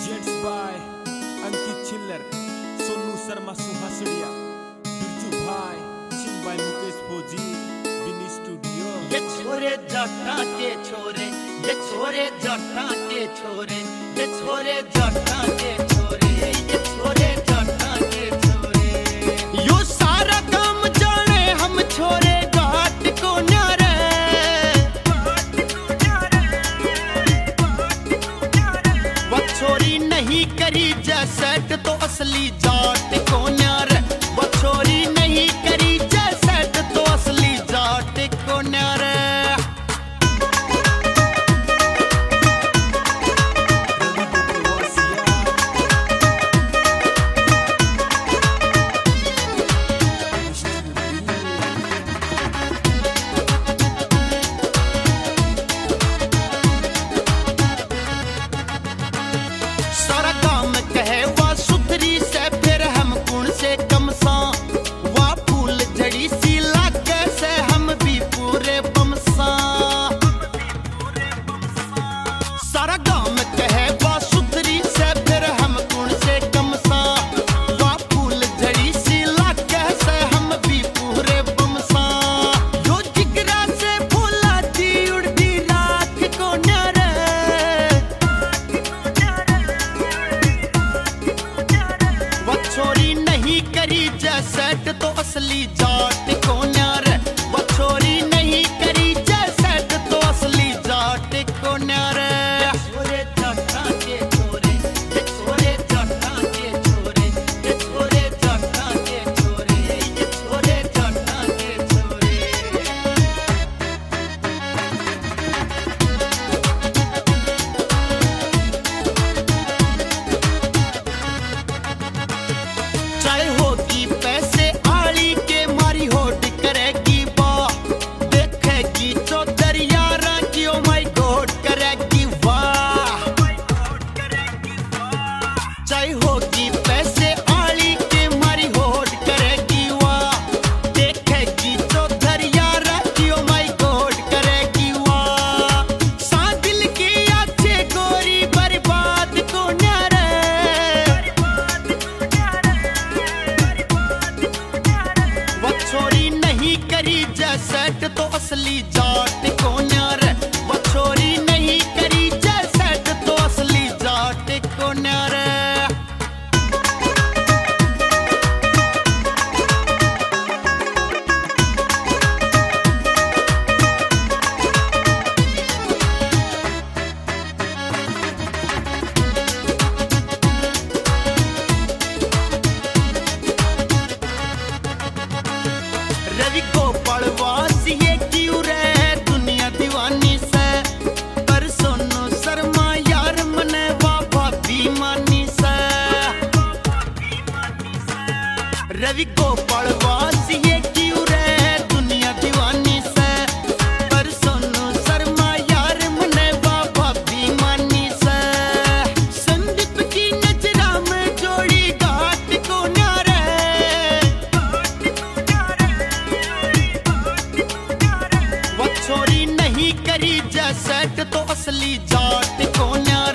Presents by अंकित चिल्लर, सोनू शर्मा सुहासड़िया, बिरजू भाई, चिंबाई मुकेश फौजी, बिनी स्टूडियो। ये छोरे जट्टा के छोरे, ये छोरे जट्टा के छोरे, ये छोरे जट्टा के छोरे, ये छोरे जट्टा के छोरे। यो सारा काम जाने हम छोरे घाट को न्यारे। वो छोरी नहीं करी जैसेट तो असली जाट को न्यारे। वो छोरी नहीं करी जैसेट तो असली जाट को न्यारे। सारा काम कहे वा सुथरी से फिर हम कुण से कमसा। वा फूल झड़ी सी लागे से हम भी पूरे बमसा। सारा काम कहे वा सुथरी से फिर हम कुण से कमसा। वा फूल झड़ी सी लागे से हम भी पूरे बमसा। यो जिगरा से फूला दी उड़दी राख को न्यारे। वो छोरी नहीं करी जैसेट तो असली जाट को न्यारे। वो छोरी नहीं करी जैसेट तो असली जाट को न्यारे। छोरे जट्टा के छोरे, ये छोरे जट्टा के छोरे, ये छोरे जट्टा के छोरे, ये छोरे जट्टा के छोरे। चाहे होगी पैसे आली के मारी होट करेगी बा। देखेगी चौधर यारा की ओ माय गॉड करेगी वाह। चाहे होगी पैसे आली के मारी होट करेगी वाह। देखेगी चौधर यारा की ओ माय गॉड करेगी वाह। सा दिल की अच्छे गोरी बर्बाद को न्यारे। वो छोरी नहीं करी जैसेट तो असली जाट को न्यारे। वो छोरी नहीं करी जैसेट तो असली जाट को न्यारे। रवि गोपाल वासिये क्यों रे दुनिया दीवानी से। पर सोनू शर्मा यार मने वा भाभी मानी से। रवि गोपाल वासिये क्यों रे दुनिया दीवानी से। पर सोनू शर्मा यार मने वा भाभी मानी से। संदीप की नजरा में जोड़ी घाट को न्यारे। वो छोरी नहीं करी जैसेट तो असली जाट को न्यारे।